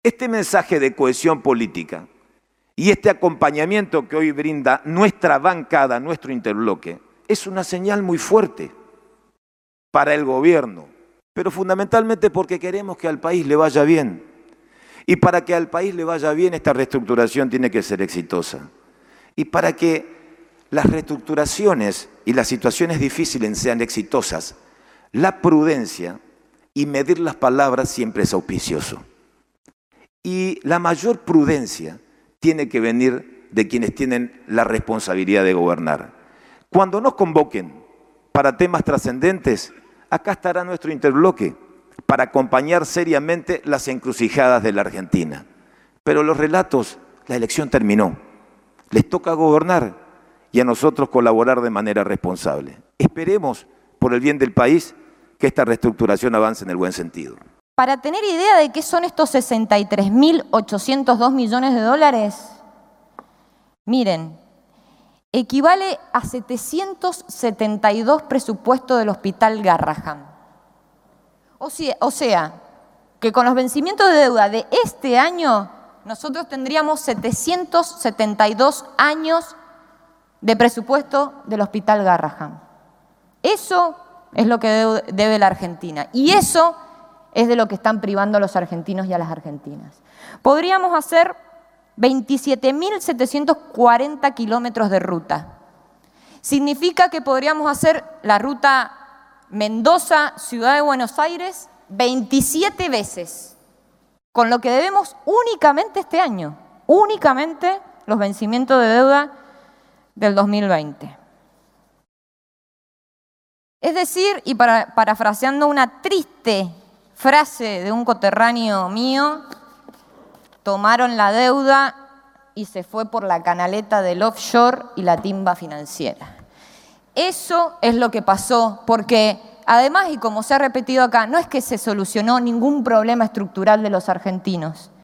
Este mensaje de cohesión política y este acompañamiento que hoy brinda nuestra bancada, nuestro interbloque, es una señal muy fuerte para el gobierno, pero fundamentalmente porque queremos que al país le vaya bien. Y para que al país le vaya bien, esta reestructuración tiene que ser exitosa. Y para que las reestructuraciones y las situaciones difíciles sean exitosas, la prudencia y medir las palabras siempre es auspicioso. Y la mayor prudencia tiene que venir de quienes tienen la responsabilidad de gobernar. Cuando nos convoquen para temas trascendentes, acá estará nuestro interbloque para acompañar seriamente las encrucijadas de la Argentina. Pero los relatos, la elección terminó. Les toca gobernar y a nosotros colaborar de manera responsable. Esperemos, por el bien del país, que esta reestructuración avance en el buen sentido. Para tener idea de qué son estos 63.802 millones de dólares, miren, equivale a 772 presupuestos del Hospital Garrahan. O sea, que con los vencimientos de deuda de este año, nosotros tendríamos 772 años de presupuesto del Hospital Garrahan. Eso es lo que debe la Argentina. Y eso es de lo que están privando a los argentinos y a las argentinas. Podríamos hacer 27.740 kilómetros de ruta. Significa que podríamos hacer la ruta Mendoza, Ciudad de Buenos Aires, 27 veces, con lo que debemos únicamente este año, únicamente los vencimientos de deuda del 2020. Es decir, y parafraseando una triste frase de un coterráneo mío, tomaron la deuda y se fue por la canaleta del offshore y la timba financiera. Eso es lo que pasó, porque además, y como se ha repetido acá, no es que se solucionó ningún problema estructural de los argentinos.